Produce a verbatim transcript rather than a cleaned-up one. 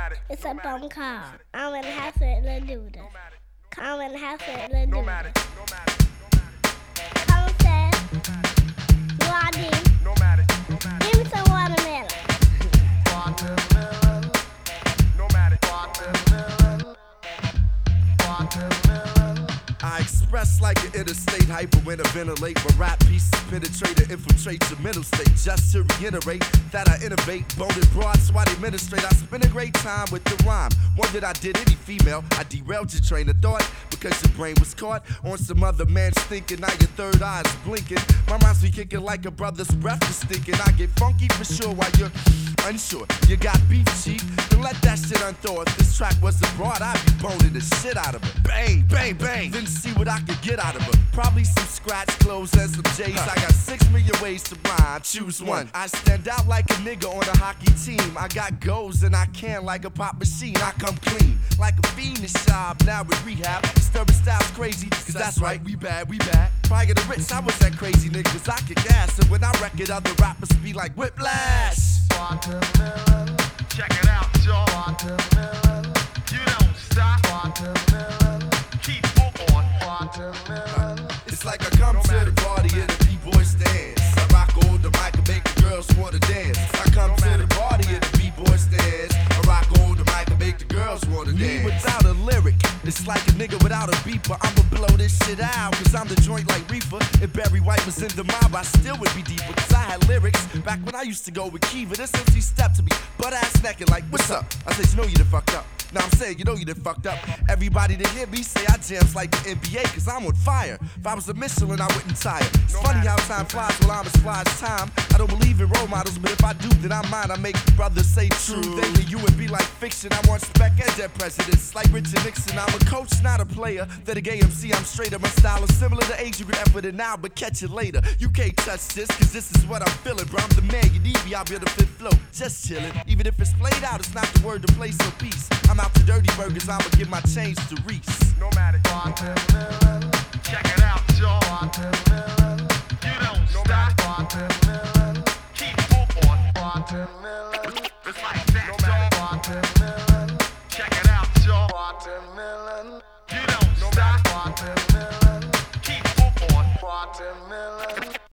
It's a phone call. I'm in the house with Lil Duda. I'm in the house with Lil Duda. Come fast. U R D. Give me some watermelon. Watermelon. Watermelon. Watermelon. I express like an interstate hyperventilate, but rap pieces penetrate and infiltrate your mental state. Just to reiterate that I innovate, bold and broad, so I administrate. I spend a great time with the rhyme. One that I did any female, I derailed your train of thought because your brain was caught on some other man's thinking. Now your third eye's blinking. My rhymes be kicking like a brother's breath is stinking. I get funky for sure while you're unsure. You got beef, chief, then let that shit unthaw. If this track was abroad, I'd be boning the shit out of it. Bang, bang, bang. Then see what I could get out of her. Probably some scratch clothes and some J's. I got six million ways to rhyme. Choose one. I stand out like a nigga on a hockey team. I got goals and I can like a pop machine. I come clean like a fiendish job. Now with rehab, disturbing style's crazy. Cause that's right, we bad, we bad. Prior to Rich, I was that crazy nigga. Cause I kick ass. And when I record, other rappers be like Whiplash. Watermelon. Check it out, y'all. Watermelon. You don't stop. Watermelon. Keep on. Watermelon. It's like I come to the party and the B-boys dance. I rock on the mic and make the girls wanna dance. I come to the party and the B-boys dance. I rock on the mic and make the girls wanna dance. Me without a lyric, it's like a nigga without a beat, but I'ma blow this shit out. Cause I'm the joint like Reefer. If Barry White was in the mob, I still would be deeper. Cause I had lyrics back when I used to go with Kiva. This M C stepped to me, butt ass naked like, what's up? I said, you know you done fucked up. Now I'm saying, you know you done fucked up. Everybody that hear me say I jams like the N B A, cause I'm on fire. If I was a Michelin, I wouldn't tire. It's no funny matter. How time flies while I'm as fly as time. I don't believe in role models, but if I do, then I'm mine. I make brothers say true. They hear you and be like fiction. I want spec and dead presidents like Richard Nixon. I'm a coach, not a player. That a gay M C, I'm straighter. My style is similar to age you can effort it now, but catch it later. You can't touch this, cause this is what I'm feeling, bro. I'm the man, you need me, I'll be on the fifth floor. Just chillin'. Even if it's played out, it's not the word to play, so peace. I'm out to dirty burgers, I'ma give my change to Reese. No matter. Watermelon. Check it out, y'all. Watermelon. You don't no stop. Watermelon. Keep on. Watermelon. It's like that, no matter. Watermelon. Check it out, y'all. Watermelon. You don't no stop. Watermelon. Keep on. Watermelon.